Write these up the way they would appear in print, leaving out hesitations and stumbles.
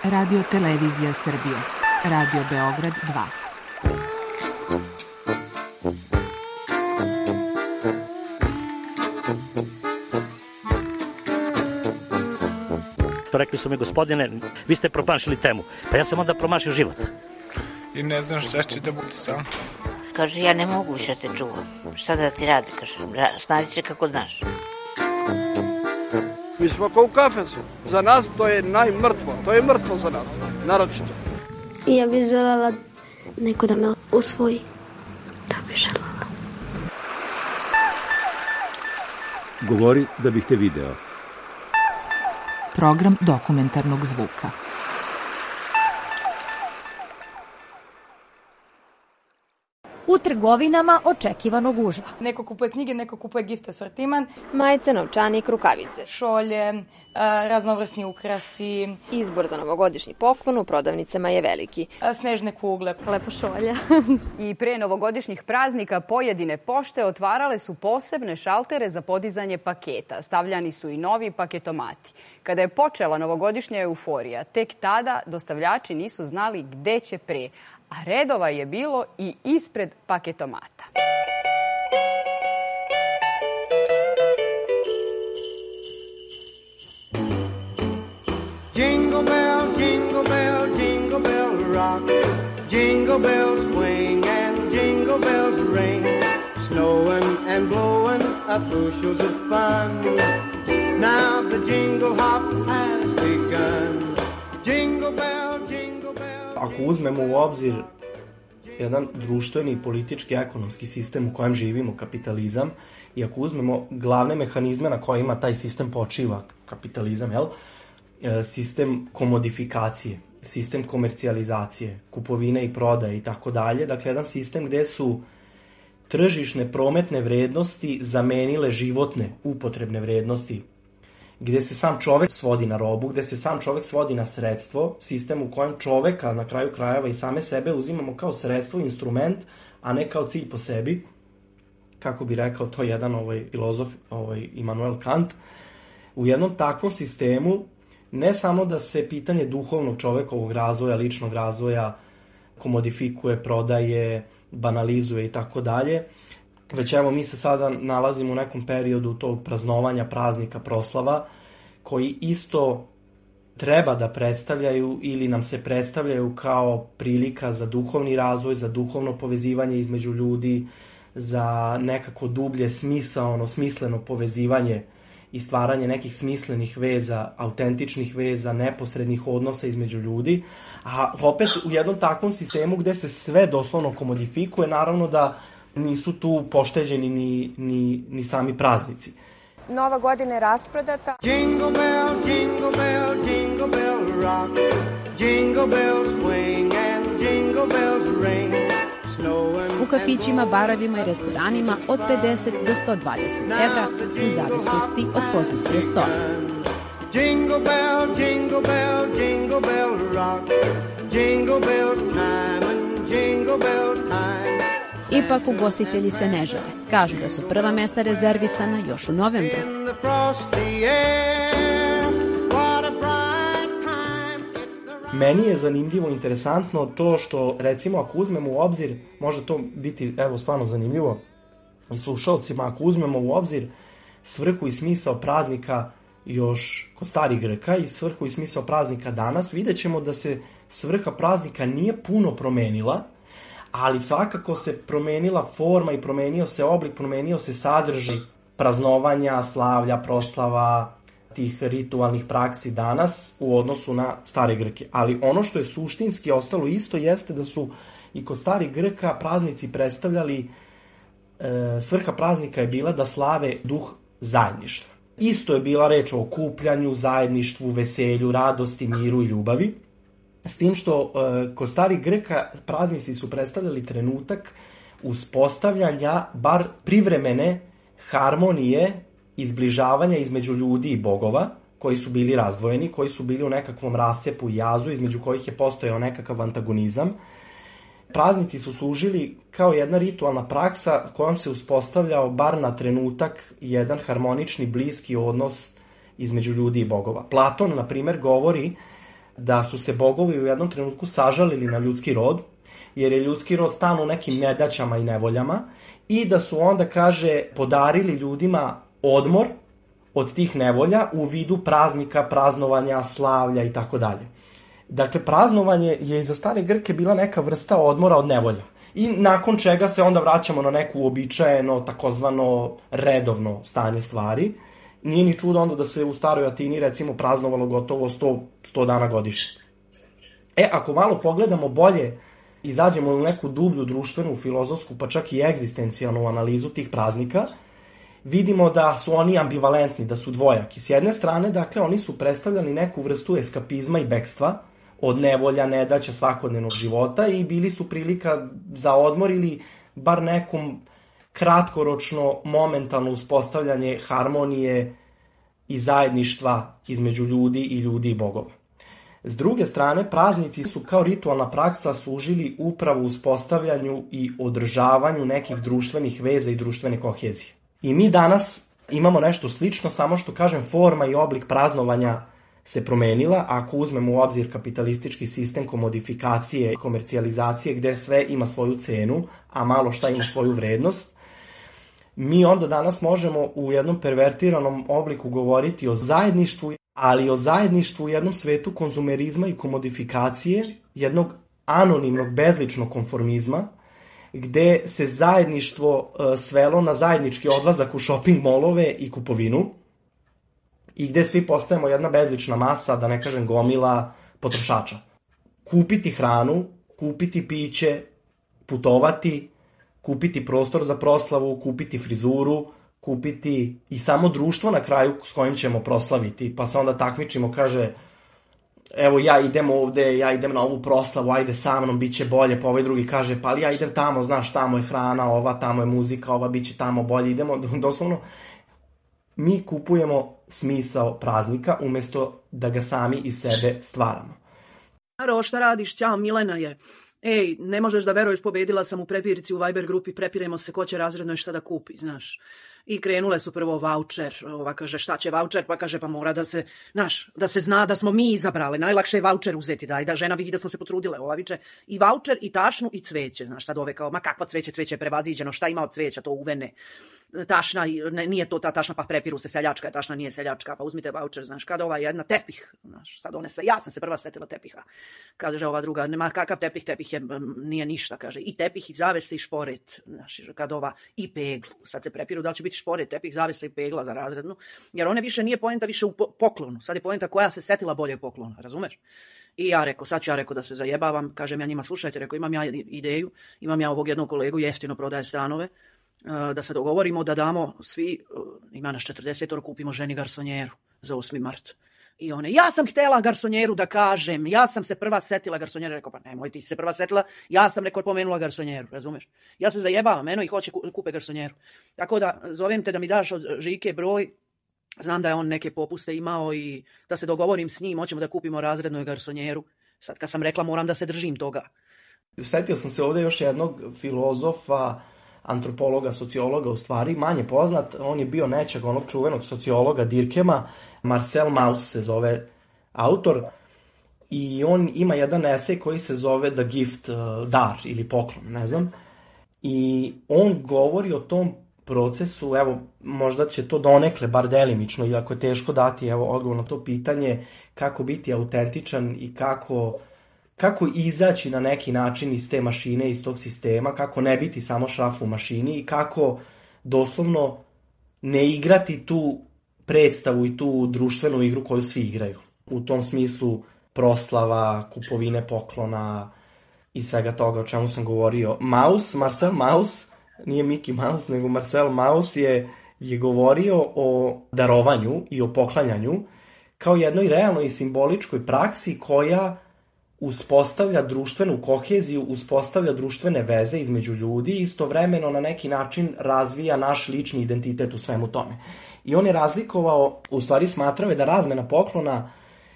Radio Televizija Srbije. Radio Beograd 2. Rekli su mi, gospodine, vi ste promašili temu. Pa ja sam onda promašio život. I ne znam šta će da bude sam. Kaže, ja ne mogu više te čuvam. Šta da ti radi, kaže, snađi se kako znaš. Mi smo kao u kafesu. Za nas to je najmrtvo. To je mrtvo za nas, naročito. I ja bih želela neko da me usvoji. To bih želela. Govori da bih te video. Program dokumentarnog zvuka. U trgovinama očekivano gužva. Neko kupuje knjige, neko kupuje gift asortiman. Majice, novčanik, rukavice. Šolje, raznovrsni ukrasi. Izbor za novogodišnji poklon u prodavnicama je veliki. Snežne kugle. Lepo šolja. I pre novogodišnjih praznika pojedine pošte otvarale su posebne šaltere za podizanje paketa. Stavljani su i novi paketomati. Kada je počela novogodišnja euforija, tek tada dostavljači nisu znali gde će pre, a redova je bilo i ispred paketomata. Jingle bell, jingle bell, jingle bell rock. Jingle bells swing and jingle bells ring. Snowing and blowing up bushels of fun. Now the jingle hop has begun. Jingle bell, jingle bell. Ako uzmemo u obzir jedan društveni, politički, ekonomski sistem u kojem živimo, kapitalizam, i ako uzmemo glavne mehanizme na kojima taj sistem počiva, kapitalizam, sistem komodifikacije, sistem komercijalizacije, kupovine i prodaje i tako dalje, dakle jedan sistem gde su tržišne prometne vrednosti zamenile životne upotrebne vrednosti, gde se sam čovek svodi na robu, gde se sam čovek svodi na sredstvo, sistem u kojem čoveka na kraju krajeva i same sebe uzimamo kao sredstvo, instrument, a ne kao cilj po sebi, kako bi rekao to jedan filozof Immanuel Kant. U jednom takvom sistemu ne samo da se pitanje duhovnog čovekovog razvoja, ličnog razvoja komodifikuje, prodaje, banalizuje i tako dalje, već evo mi se sada nalazimo u nekom periodu tog praznovanja, praznika, proslava, koji isto treba da predstavljaju ili nam se predstavljaju kao prilika za duhovni razvoj, za duhovno povezivanje između ljudi, za nekako dublje smisleno povezivanje i stvaranje nekih smislenih veza, autentičnih veza, neposrednih odnosa između ljudi, a opet u jednom takvom sistemu gde se sve doslovno komodifikuje, naravno da nisu tu pošteđeni ni sami praznici. Nova godina je rasprodata. Jingle bell, jingle bell, jingle bell rock. Jingle bells swing and jingle bells ring. U kafićima, barovima i restoranima od 50 do 120 evra u zavisnosti od pozicije stola. Jingle bell, jingle bell, jingle bell rock. Jingle bell time and jingle bell time. Ipak ugostitelji se ne žale. Kažu da su prva mesta rezervisana još u novembru. Meni je zanimljivo, interesantno to što, recimo, ako uzmemo u obzir, može to biti, evo, stvarno zanimljivo, i slušalcima, ako uzmemo u obzir svrhu i smisao praznika još kod starih Grka i svrhu i smisao praznika danas, vidjet ćemo da se svrha praznika nije puno promenila, ali svakako se promenila forma i promenio se oblik, promenio se sadržaj praznovanja, slavlja, proslava, tih ritualnih praksi danas u odnosu na stare Grke. Ali ono što je suštinski ostalo isto jeste da su i kod starih Grka praznici predstavljali, svrha praznika je bila da slave duh zajedništva. Isto je bila reč o okupljanju, zajedništvu, veselju, radosti, miru i ljubavi. S tim što kod starih Grka praznici su predstavljali trenutak uspostavljanja bar privremene harmonije i zbližavanja između ljudi i bogova, koji su bili razdvojeni, koji su bili u nekakvom rascepu i jazu, između kojih je postojao nekakav antagonizam. Praznici su služili kao jedna ritualna praksa kojom se uspostavljao bar na trenutak jedan harmonični, bliski odnos između ljudi i bogova. Platon, na primjer, govori da su se bogovi u jednom trenutku sažalili na ljudski rod, jer je ljudski rod stalno u nekim nedaćama i nevoljama, i da su onda, kaže, podarili ljudima odmor od tih nevolja u vidu praznika, praznovanja, slavlja i tako dalje. Dakle, praznovanje je i za stare Grke bila neka vrsta odmora od nevolja. I nakon čega se onda vraćamo na neku uobičajeno, takozvano redovno stanje stvari. Nije ni čudo onda da se u staroj Atini, recimo, praznovalo gotovo 100 dana godišnje. Ako malo pogledamo bolje, izađemo u neku dublju društvenu, filozofsku, pa čak i egzistencijalnu analizu tih praznika, vidimo da su oni ambivalentni, da su dvojaki. S jedne strane, dakle, oni su predstavljali neku vrstu eskapizma i bekstva od nevolja, nedaća svakodnevnog života i bili su prilika za odmor ili bar nekom kratkoročno, momentalno uspostavljanje harmonije i zajedništva između ljudi i bogova. S druge strane, praznici su kao ritualna praksa služili upravo uspostavljanju i održavanju nekih društvenih veza i društvene kohezije. I mi danas imamo nešto slično, samo što, kažem, forma i oblik praznovanja se promenila, ako uzmemo u obzir kapitalistički sistem komodifikacije i komercijalizacije gde sve ima svoju cenu, a malo šta ima svoju vrednost. Mi onda danas možemo u jednom pervertiranom obliku govoriti o zajedništvu, ali o zajedništvu u jednom svetu konzumerizma i komodifikacije, jednog anonimnog, bezličnog konformizma, gde se zajedništvo svelo na zajednički odlazak u shopping molove i kupovinu i gde svi postajemo jedna bezlična masa, da ne kažem gomila potrošača. Kupiti hranu, kupiti piće, putovati, kupiti prostor za proslavu, kupiti frizuru, kupiti i samo društvo na kraju s kojim ćemo proslaviti, pa se onda takmičimo, kaže, evo ja idem ovde, ja idem na ovu proslavu, ajde sa mnom, bit će bolje, pa ovaj drugi kaže, pa ali ja idem tamo, znaš, tamo je hrana, ova, tamo je muzika, ova, bit će tamo bolje, idemo, doslovno, mi kupujemo smisao praznika umjesto da ga sami iz sebe stvaramo. Aro, šta radiš? Ćao, Milena je. Ej, ne možeš da veruješ, pobedila sam u prepirici u Viber grupi, prepiremo se ko će razredno i šta da kupi, znaš. I krenule su prvo vaučer, ova kaže šta će vaučer, pa kaže pa mora da se, znaš, da se zna da smo mi izabrali, najlakše je vaučer uzeti, da žena vidi da smo se potrudile, ova viče i vaučer i tašnu i cveće, znaš, sad ove kao, ma kakva cveće, cveće je prevaziđeno, šta ima od cveća, to uvene, tašna, nije to ta tašna, pa prepiru se seljačka je, tašna nije seljačka, pa uzmite vaučer, znaš, kada ova jedna tepih, znaš, sad one sve, ja sam se prva setila tepiha, kaže ova druga, nema kakav tepih, tepih je, nije ništa, kaže, i tepih i zavese i šporet, znaš, kad ova i peglu, sad se prepiru da li će biti šporet, tepih, zavesa i pegla za razrednu, jer one više nije poenta više u poklonu, sad je poenta koja se setila bolje poklona, razumeš? I ja rekao, sad ću ja rekao da se zajebavam, kažem ja njima, slušajte, rekao, imam ja ideju, imam ja ovog jednog kolegu, jeftino prodaje stanove, da se dogovorimo da damo svi, ima nas 40, kupimo ženi garsonjeru za 8. mart. I one, ja sam htjela garsonjeru da kažem, ja sam se prva setila garsonjeru, rekao, pa nemoj ti se prva setila, ja sam rekao pomenula garsonjeru, razumeš? Ja se zajebavam, eno i hoće kupe garsonjeru. Tako da zovem te da mi daš od Žike broj, znam da je on neke popuste imao i da se dogovorim s njim, hoćemo da kupimo razrednu garsonjeru. Sad kad sam rekla moram da se držim toga. Setio sam se ovdje još jednog filozofa, antropologa, sociologa, u stvari manje poznat, on je bio nečeg onog čuvenog sociologa Dirkema, Marcel Mauss se zove autor, i on ima jedan esej koji se zove The Gift, dar ili poklon, ne znam, i on govori o tom procesu, evo, možda će to donekle, bar delimično, iako je teško dati, evo, odgovor na to pitanje, kako biti autentičan i kako izaći na neki način iz te mašine, iz tog sistema, kako ne biti samo šraf u mašini i kako doslovno ne igrati tu predstavu i tu društvenu igru koju svi igraju. U tom smislu proslava, kupovine poklona i svega toga o čemu sam govorio. Marcel Mauss, nije Mickey Mouse, nego Marcel Mauss je govorio o darovanju i o poklanjanju kao jednoj realnoj i simboličkoj praksi koja uspostavlja društvenu koheziju, uspostavlja društvene veze između ljudi i istovremeno na neki način razvija naš lični identitet u svemu tome. I on je razlikovao, u stvari smatrao je da razmena poklona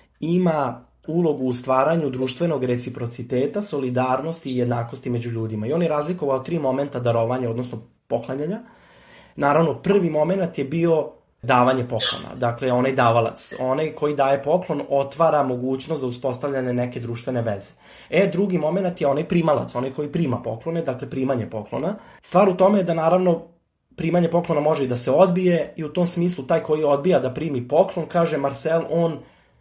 ima ulogu u stvaranju društvenog reciprociteta, solidarnosti i jednakosti među ljudima. I on je razlikovao 3 momenta darovanja, odnosno poklanjanja. Naravno, prvi moment je bio davanje poklona. Dakle, onaj davalac, onaj koji daje poklon otvara mogućnost za uspostavljanje neke društvene veze. Drugi moment je onaj primalac, onaj koji prima poklone, dakle primanje poklona. Stvar u tome je da naravno primanje poklona može i da se odbije i u tom smislu taj koji odbija da primi poklon, kaže Marcel, on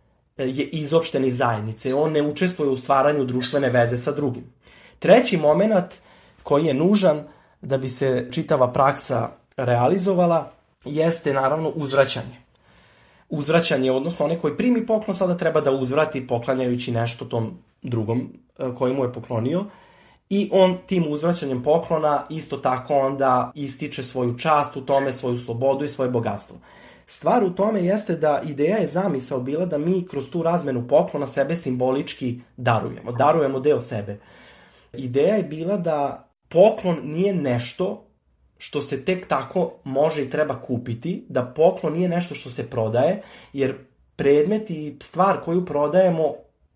je izopšten iz zajednice, on ne učestvuje u stvaranju društvene veze sa drugim. Treći moment koji je nužan da bi se čitava praksa realizovala jeste naravno uzvraćanje. Uzvraćanje, odnosno onaj koji primi poklon sada treba da uzvrati poklanjajući nešto tom drugom koji mu je poklonio i on tim uzvraćanjem poklona isto tako onda ističe svoju čast u tome, svoju slobodu i svoje bogatstvo. Stvar u tome jeste da ideja je zamisao bila da mi kroz tu razmenu poklona sebe simbolički darujemo deo sebe. Ideja je bila da poklon nije nešto što se tek tako može i treba kupiti, da poklon nije nešto što se prodaje, jer predmet i stvar koju prodajemo,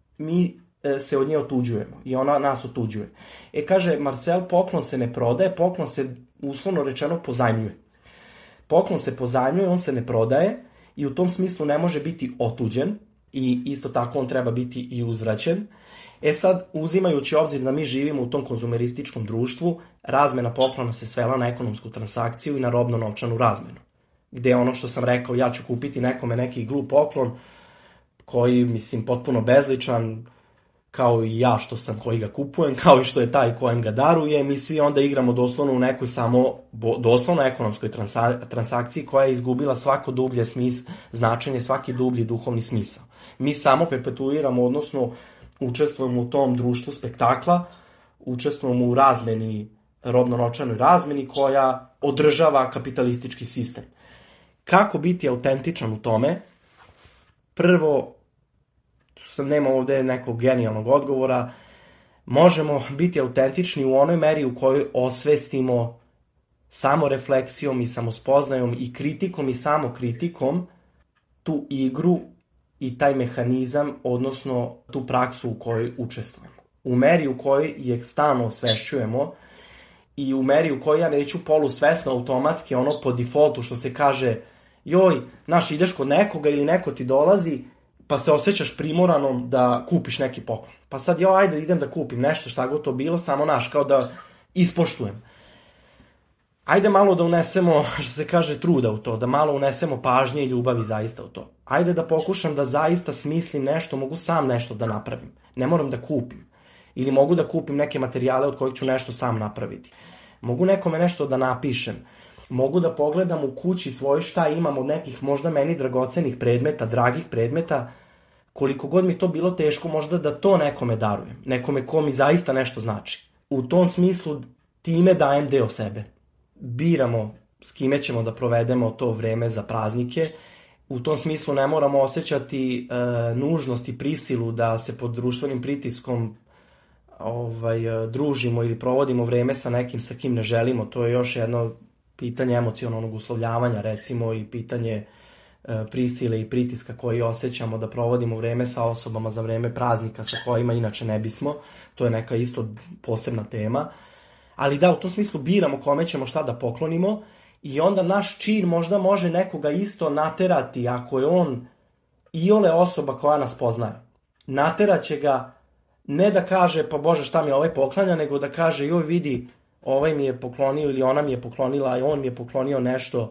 mi se od nje otuđujemo i ona nas otuđuje. Kaže Marcel, poklon se ne prodaje, poklon se uslovno rečeno pozajmljuje. Poklon se pozajmljuje, on se ne prodaje i u tom smislu ne može biti otuđen i isto tako on treba biti i uzvraćen. Sad, uzimajući obzir da mi živimo u tom konzumerističkom društvu, razmena poklona se svela na ekonomsku transakciju i na robno-novčanu razmenu. Gde ono što sam rekao, ja ću kupiti nekome neki glup poklon koji, mislim, potpuno bezličan, kao i ja što sam koji ga kupujem, kao i što je taj kojem ga daruje, mi svi onda igramo doslovno u nekoj doslovno ekonomskoj transakciji koja je izgubila svako dublje značenje, svaki dublji duhovni smisao. Mi samo perpetuiramo, odnosno učestvujemo u tom društvu spektakla, učestvujemo u razmeni, robno-novčanoj razmeni koja održava kapitalistički sistem. Kako biti autentičan u tome? Prvo, nema ovde nekog genijalnog odgovora, možemo biti autentični u onoj meri u kojoj osvestimo samorefleksijom i samospoznajom i kritikom i samokritikom tu igru i taj mehanizam, odnosno tu praksu u kojoj učestvujemo. U meri u kojoj je stalno osvešćujemo i u meri u kojoj ja neću polusvesno automatski ono po defaultu što se kaže joj, ideš kod nekoga ili neko ti dolazi pa se osjećaš primoranom da kupiš neki poklon. Pa sad ajde idem da kupim nešto šta god to bilo, samo kao da ispoštujem. Ajde malo da unesemo, što se kaže, truda u to, da malo unesemo pažnje i ljubavi zaista u to. Ajde da pokušam da zaista smislim nešto, mogu sam nešto da napravim. Ne moram da kupim. Ili mogu da kupim neke materijale od kojih ću nešto sam napraviti. Mogu nekome nešto da napišem. Mogu da pogledam u kući svoj šta imam od nekih možda meni dragocenih predmeta, dragih predmeta, koliko god mi to bilo teško možda da to nekome darujem. Nekome ko mi zaista nešto znači. U tom smislu time dajem deo sebe. Biramo s kime ćemo da provedemo to vreme za praznike. U tom smislu ne moramo osjećati nužnost i prisilu da se pod društvenim pritiskom družimo ili provodimo vreme sa nekim sa kim ne želimo. To je još jedno pitanje emocionalnog uslovljavanja, recimo, i pitanje prisile i pritiska koji osjećamo da provodimo vreme sa osobama za vreme praznika sa kojima inače ne bismo. To je neka isto posebna tema. Ali da, u tom smislu biramo kome ćemo šta da poklonimo i onda naš čin možda može nekoga isto naterati ako je on iole osoba koja nas poznaje. Naterat će ga ne da kaže pa Bože šta mi ovaj poklanja, nego da kaže joj vidi ovaj mi je poklonio ili ona mi je poklonila i on mi je poklonio nešto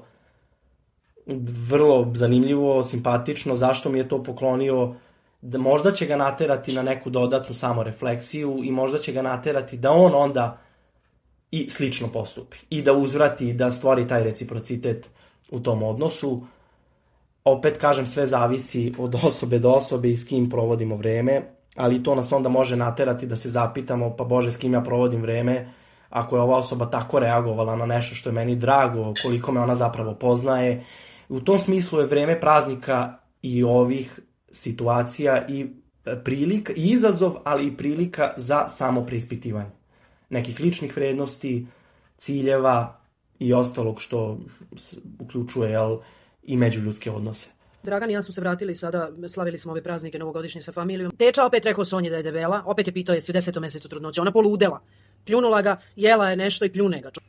vrlo zanimljivo, simpatično, zašto mi je to poklonio, da možda će ga naterati na neku dodatnu samorefleksiju i možda će ga naterati da on onda i slično postupi i da uzvrati, da stvori taj reciprocitet u tom odnosu. Opet kažem, sve zavisi od osobe do osobe i s kim provodimo vreme, ali to nas onda može naterati da se zapitamo pa Bože s kim ja provodim vreme, ako je ova osoba tako reagovala na nešto što je meni drago, koliko me ona zapravo poznaje. U tom smislu je vreme praznika i ovih situacija i prilika, i izazov, ali i prilika za samo preispitivanje nekih ličnih vrednosti, ciljeva i ostalog što uključuje i međuljudske odnose. Dragan i ja smo se vratili sada, slavili smo ove praznike novogodišnje sa familijom. Teča opet rekao Sonji da je debela, opet je pitao jesi u 10. mesecu trudnoće, ona poludela. Pljunula ga, jela je nešto i pljune ga.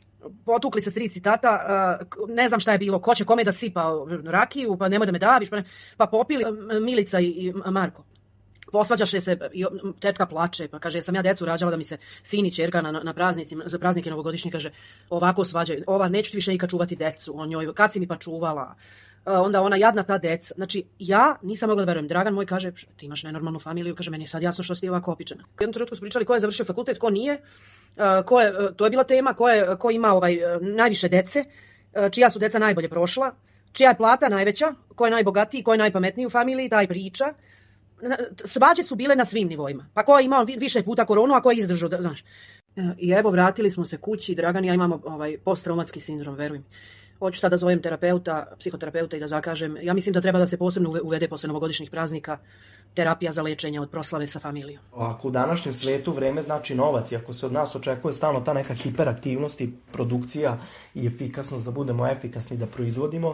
potukli se stric i tata, ne znam šta je bilo, ko će kome da sipa rakiju, pa nemoj da me daviš, pa popili Milica i Marko. Posvađaše se, tetka plače, pa kaže, sam ja decu rađala da mi se sin i ćerka na za praznike novogodišnji, kaže, ovako svađaju, ova neću ti više nikad čuvati decu, on njoj, kad si mi pa čuvala, onda ona jadna ta deca. Znači, ja nisam mogla da verujem. Dragan moj kaže, ti imaš nenormalnu familiju, kaže, meni je sad jasno što si ti ovako opičena. U jednom trenutku su pričali ko je završio fakultet, ko nije, to je bila tema, ko ima najviše dece, čija su deca najbolje prošla, čija je plata najveća, ko je najbogatiji, ko je najpametniji u familiji, taj priča. Svađe su bile na svim nivoima. Pa ko je imao više puta koronu, a ko je izdržao, znaš. I evo, vratili smo se kući, Dragan i ja imamo posttraumatski sindrom, verujem. Hoću sad da zovem psihoterapeuta i da zakažem. Ja mislim da treba da se posebno uvede posle novogodišnjih praznika terapija za lečenje od proslave sa familijom. Ako u današnjem svetu vreme znači novac i ako se od nas očekuje stalno ta neka hiperaktivnost i produkcija i efikasnost da budemo efikasni da proizvodimo,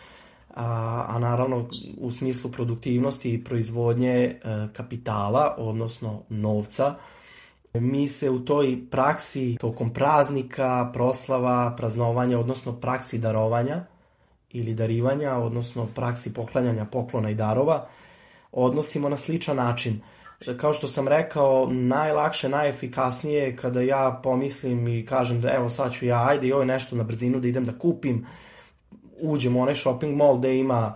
a naravno u smislu produktivnosti i proizvodnje kapitala, odnosno novca, mi se u toj praksi tokom praznika, proslava, praznovanja, odnosno praksi darovanja ili darivanja, odnosno praksi poklanjanja poklona i darova, odnosimo na sličan način. Kao što sam rekao, najlakše, najefikasnije kada ja pomislim i kažem da evo sad ću ja, ajde i ovo nešto na brzinu da idem da kupim, uđem u onaj shopping mall gde ima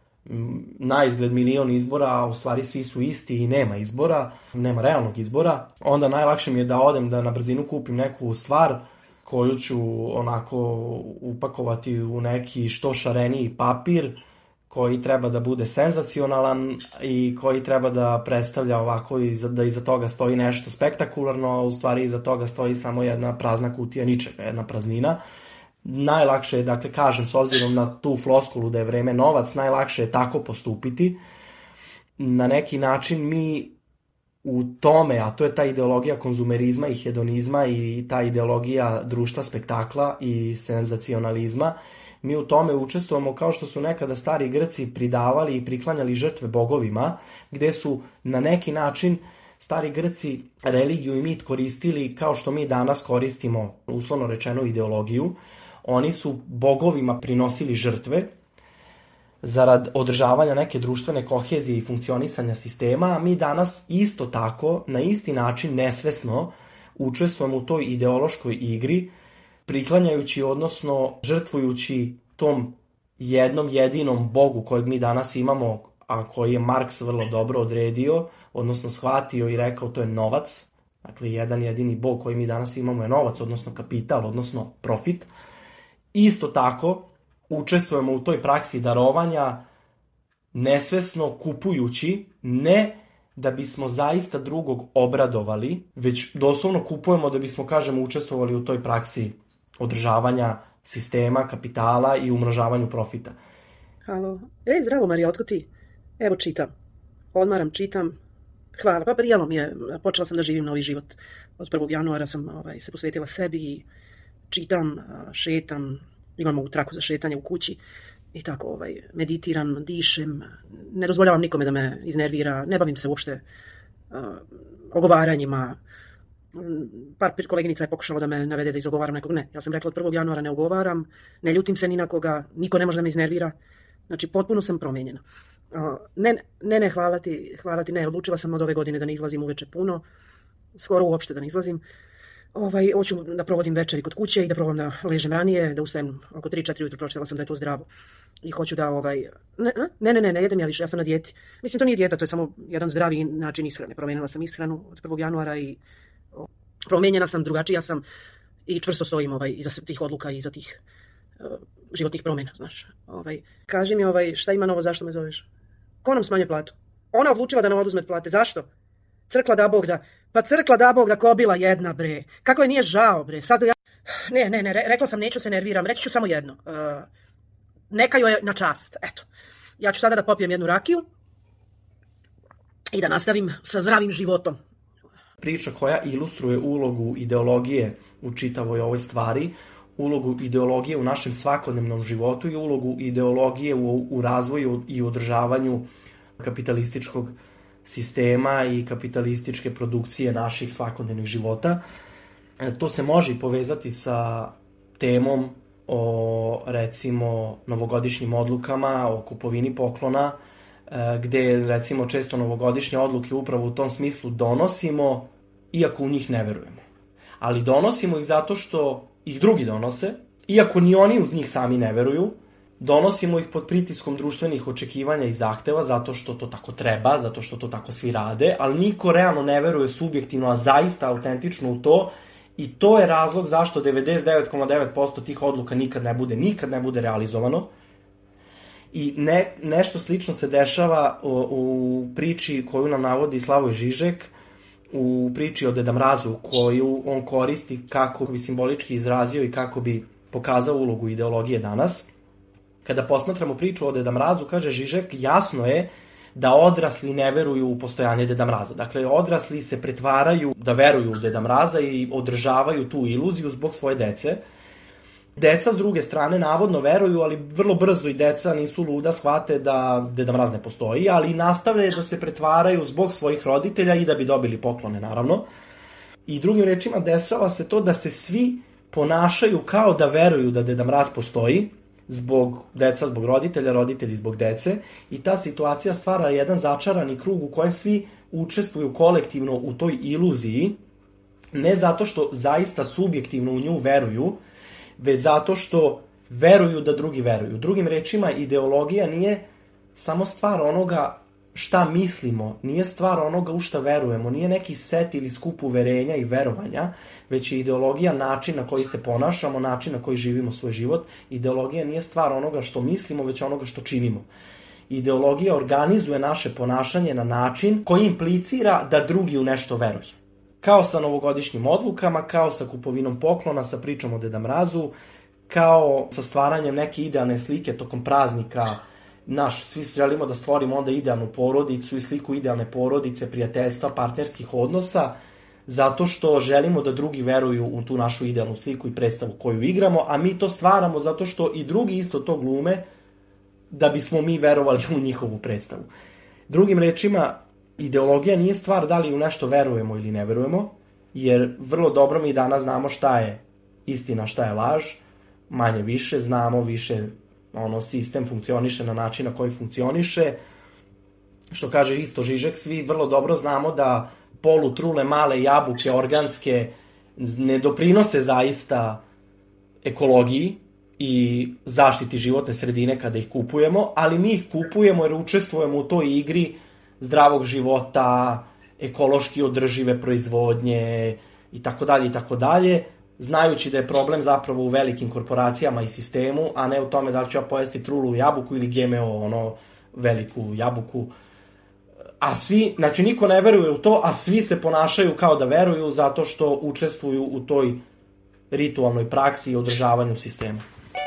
na izgled milion izbora, a u stvari svi su isti i nema izbora, nema realnog izbora, onda najlakše mi je da odem da na brzinu kupim neku stvar koju ću onako upakovati u neki što šareniji papir koji treba da bude senzacionalan i koji treba da predstavlja ovako da iza toga stoji nešto spektakularno, a u stvari iza toga stoji samo jedna prazna kutija ničega, jedna praznina. Najlakše je, dakle, kažem, s obzirom na tu floskulu da je vreme novac, najlakše je tako postupiti. Na neki način mi u tome, a to je ta ideologija konzumerizma i hedonizma i ta ideologija društva spektakla i senzacionalizma, mi u tome učestvujemo kao što su nekada stari Grci pridavali i priklanjali žrtve bogovima, gde su na neki način stari Grci religiju i mit koristili kao što mi danas koristimo, uslovno rečeno, ideologiju. Oni su bogovima prinosili žrtve zarad održavanja neke društvene kohezije i funkcionisanja sistema, a mi danas isto tako, na isti način, nesvesno, učestvujemo u toj ideološkoj igri, priklanjajući, odnosno žrtvujući tom jednom jedinom bogu kojeg mi danas imamo, a koji je Marks vrlo dobro odredio, odnosno shvatio i rekao to je novac. Dakle, jedan jedini bog koji mi danas imamo je novac, odnosno kapital, odnosno profit. Isto tako, učestvujemo u toj praksi darovanja nesvesno kupujući, ne da bismo zaista drugog obradovali, već doslovno kupujemo da bismo, kažemo, učestvovali u toj praksi održavanja sistema, kapitala i umnožavanju profita. Halo. Zdravo Marija, otko ti? Evo čitam. Odmaram, čitam. Hvala. Pa prijalo mi je. Počela sam da živim novi život. Od 1. januara sam se posvetila sebi i čitam, šetam, imam ovu traku za šetanje u kući i tako meditiram, dišem, ne dozvoljavam nikome da me iznervira, ne bavim se uopšte ogovaranjima. Par koleginica je pokušalo da me navede da izogovaram nekog. Ne, ja sam rekla od 1. januara ne ogovaram, ne ljutim se ni na koga, niko ne može da me iznervira. Znači, potpuno sam promijenjena. Ne, hvala ti, ne, odlučila sam od ove godine da ne izlazim uveče puno, skoro uopšte da ne izlazim. Hoću da provodim večeri kod kuće i da probam da ležem ranije, da ustajem oko 3-4 ujutro, pročitala sam da je to zdravo. I hoću da Ne jedem ja više, ja sam na dijeti. Mislim, to nije dijeta, to je samo jedan zdravi način ishrane. Promijenila sam ishranu od 1. januara i promijenjena sam, drugačija sam i čvrsto stojim iza tih odluka i iza tih životnih promjena, znaš. Kaži mi, šta ima novo, zašto me zoveš? Ko nam smanje platu? Ona odlučila da nam oduzme plate, zašto? Crkla da Bog da... Pa crkla da Bog da kobila jedna, bre. Kako je nije žao, bre. Sad ja... Ne, rekla sam neću se nerviram, reći ću samo jedno. Neka joj je na čast, eto. Ja ću sada da popijem jednu rakiju i da nastavim sa zdravim životom. Priča koja ilustruje ulogu ideologije u čitavoj ovoj stvari, ulogu ideologije u našem svakodnevnom životu i ulogu ideologije u razvoju i održavanju kapitalističkog sistema i kapitalističke produkcije naših svakodnevnih života. To se može povezati sa temom, o recimo novogodišnjim odlukama, o kupovini poklona, gde recimo često novogodišnje odluke upravo u tom smislu donosimo, iako u njih ne verujemo. Ali donosimo ih zato što ih drugi donose, iako ni oni u njih sami ne veruju, donosimo ih pod pritiskom društvenih očekivanja i zahteva, zato što to tako treba, zato što to tako svi rade, ali niko realno ne veruje subjektivno, a zaista autentično u to, i to je razlog zašto 99,9% tih odluka nikad ne bude realizovano. I nešto slično se dešava u priči koju nam navodi Slavoj Žižek, u priči o Deda Mrazu, koju on koristi kako bi simbolički izrazio i kako bi pokazao ulogu ideologije danas. Kada posmatramo priču o Deda Mrazu, kaže Žižek, jasno je da odrasli ne veruju u postojanje Deda Mraza. Dakle, odrasli se pretvaraju da veruju u Deda Mraza i održavaju tu iluziju zbog svoje dece. Deca, s druge strane, navodno veruju, ali vrlo brzo i deca nisu luda, shvate da Deda Mraz ne postoji, ali nastavljaju da se pretvaraju zbog svojih roditelja i da bi dobili poklone, naravno. I drugim rečima, dešava se to da se svi ponašaju kao da veruju da Deda Mraz postoji, zbog deca, zbog roditelja, roditelji zbog dece, i ta situacija stvara jedan začarani krug u kojem svi učestvuju kolektivno u toj iluziji, ne zato što zaista subjektivno u nju veruju, već zato što veruju da drugi veruju. Drugim rečima, ideologija nije samo stvar onoga šta mislimo, nije stvar onoga u šta verujemo, nije neki set ili skup uverenja i verovanja, već je ideologija način na koji se ponašamo, način na koji živimo svoj život. Ideologija nije stvar onoga što mislimo, već onoga što činimo. Ideologija organizuje naše ponašanje na način koji implicira da drugi u nešto veruje. Kao sa novogodišnjim odlukama, kao sa kupovinom poklona, sa pričom o Deda Mrazu, kao sa stvaranjem neke idealne slike tokom praznika. Svi želimo da stvorimo onda idealnu porodicu i sliku idealne porodice, prijateljstva, partnerskih odnosa, zato što želimo da drugi veruju u tu našu idealnu sliku i predstavu koju igramo, a mi to stvaramo zato što i drugi isto to glume da bismo mi verovali u njihovu predstavu. Drugim rečima, ideologija nije stvar da li u nešto verujemo ili ne verujemo, jer vrlo dobro mi danas znamo šta je istina, šta je laž, manje više, znamo više, sistem funkcioniše na način na koji funkcioniše. Što kaže isto Žižek, svi vrlo dobro znamo da polutrule male jabuke organske ne doprinose zaista ekologiji i zaštiti životne sredine kada ih kupujemo, ali mi ih kupujemo jer učestvujemo u toj igri zdravog života, ekološki održive proizvodnje i tako dalje, znajući da je problem zapravo u velikim korporacijama i sistemu, a ne u tome da li ću ja pojesti trulu jabuku ili GMO, veliku jabuku. A svi, znači niko ne veruje u to, a svi se ponašaju kao da veruju zato što učestvuju u toj ritualnoj praksi i održavanju sistema.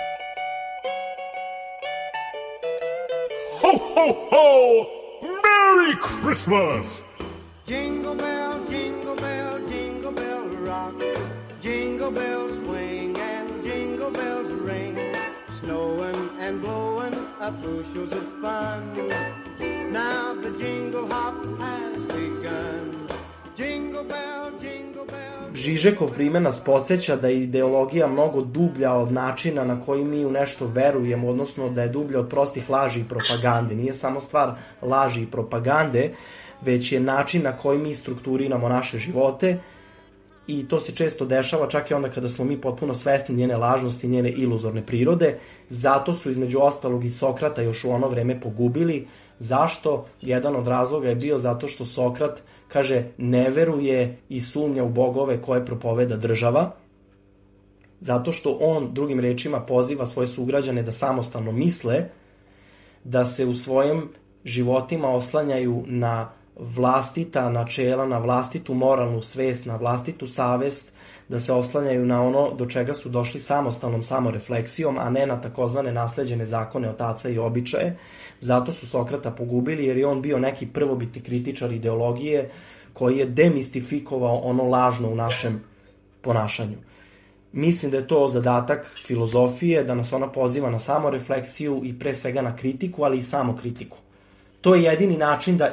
Ho, ho, ho! Merry Christmas! Jingle bell, jingle bell, jingle bell rock. Jingle bells swing and jingle bells ring. Snowing and blowing up bushels of fun. Now the jingle hop has begun. Jingle bell, jingle bell. Žižekov primer nas podsjeća da je ideologija mnogo dublja od načina na koji mi u nešto verujemo, odnosno da je dublja od prostih laži i propagande. Nije samo stvar laži i propagande, već je način na koji mi strukturiramo naše živote, i to se često dešava čak i onda kada smo mi potpuno svesni njene lažnosti, njene iluzorne prirode. Zato su između ostalog i Sokrata još u ono vreme pogubili. Zašto? Jedan od razloga je bio zato što Sokrat, kaže, ne veruje i sumnja u bogove koje propoveda država, zato što on, drugim rečima, poziva svoje sugrađane da samostalno misle, da se u svojim životima oslanjaju na vlastita načela, na vlastitu moralnu svest, na vlastitu savest, da se oslanjaju na ono do čega su došli samostalnom samorefleksijom, a ne na takozvane nasleđene zakone otaca i običaje. Zato su Sokrata pogubili, jer je on bio neki prvobitni kritičar ideologije koji je demistifikovao ono lažno u našem ponašanju. Mislim da je to zadatak filozofije, da nas ona poziva na samorefleksiju i pre svega na kritiku, ali i samokritiku. To je jedini način da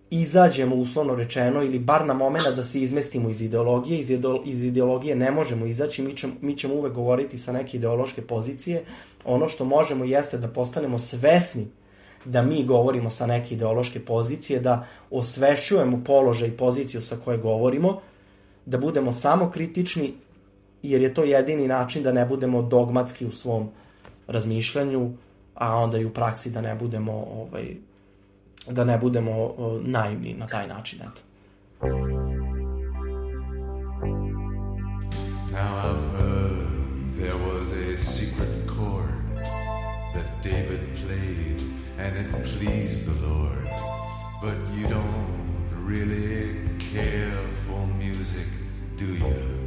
izađemo, uslovno rečeno, ili bar na momenta da se izmestimo iz ideologije. Iz ideologije ne možemo izaći, mi ćemo uvek govoriti sa neke ideološke pozicije. Ono što možemo jeste da postanemo svesni da mi govorimo sa neke ideološke pozicije, da osvešćujemo položaj i poziciju sa koje govorimo, da budemo samokritični, jer je to jedini način da ne budemo dogmatski u svom razmišljanju, a onda i u praksi da ne budemo naivni na taj način. Eto. Now I've heard there was a secret chord that David played and it pleased the Lord, but you don't really care for music, do you?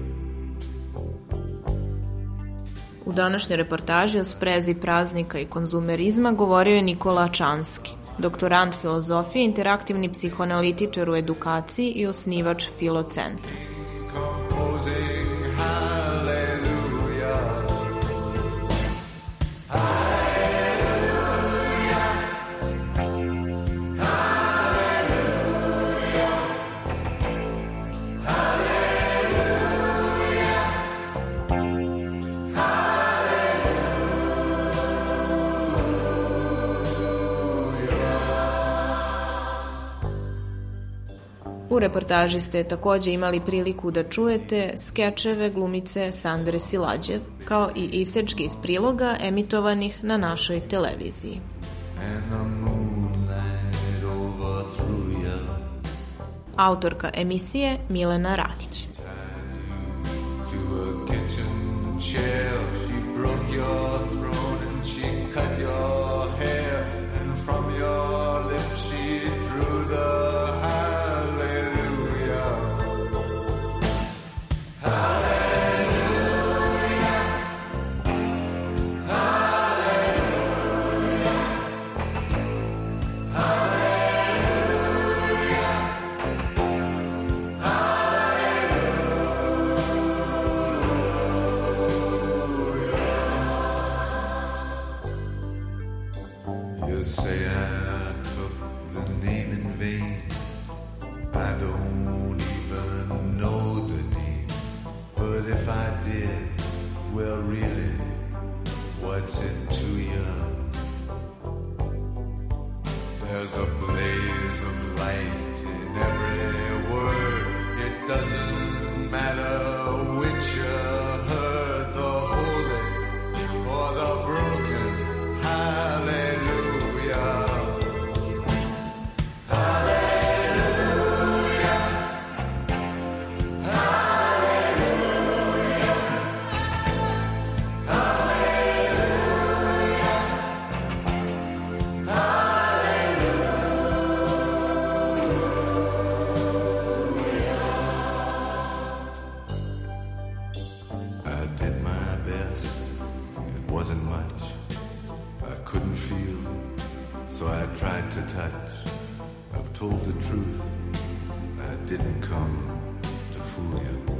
U današnjoj reportaži o sprezi praznika i konzumerizma govorio je Nikola Čanski, doktorant filozofije, interaktivni psihoanalitičar u edukaciji i osnivač Filocentra. U reportaži ste takođe imali priliku da čujete skečeve glumice Sandre Silađev, kao i isečke iz priloga emitovanih na našoj televiziji. Autorka emisije Milena Radić. I've told the truth, I didn't come to fool you.